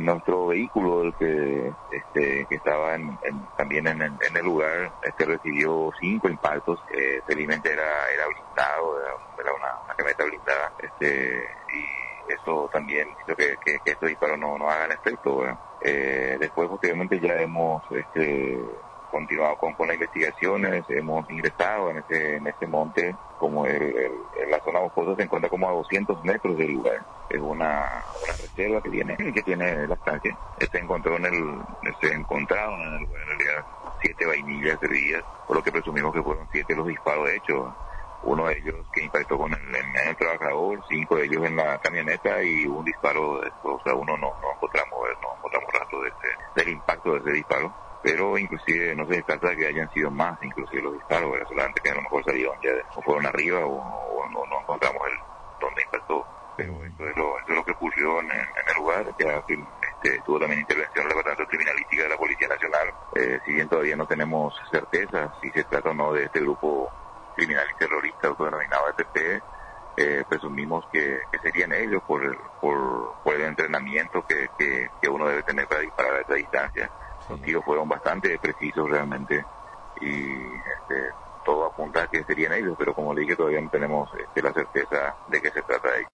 nuestro vehículo, el que estaba también en el lugar, recibió 5 impactos. Felizmente era blindado, era una camioneta blindada, y eso también hizo que estos disparos no hagan efecto, ¿verdad? Después, posteriormente, ya hemos continuado con las investigaciones, hemos ingresado en ese monte. Como la zona boscosa se encuentra como a 200 metros del lugar. Es una reserva que tiene la estancia. Se encontraron en el lugar, en realidad, 7 vainillas servidas, por lo que presumimos que fueron 7 los disparos hechos. Uno de ellos que impactó con el trabajador, 5 de ellos en la camioneta, y un disparo de estos. O sea, uno no encontramos rastro del impacto de ese disparo. Pero inclusive no se descarta que hayan sido más, inclusive los disparos, ¿verdad? Solamente que a lo mejor salieron ya o fueron arriba o no encontramos donde impactó. Pero eso es lo que ocurrió en el lugar. Ya tuvo también intervención del Departamento Criminalística de la Policía Nacional. Si bien todavía no tenemos certeza si se trata o no de este grupo criminal y terrorista autodenominado ETP, presumimos que serían ellos por el entrenamiento que uno debe tener para disparar a esa distancia. Los tiros fueron bastante precisos realmente, y todo apunta a que serían ellos, pero como le dije, todavía no tenemos la certeza de que se trata de ellos.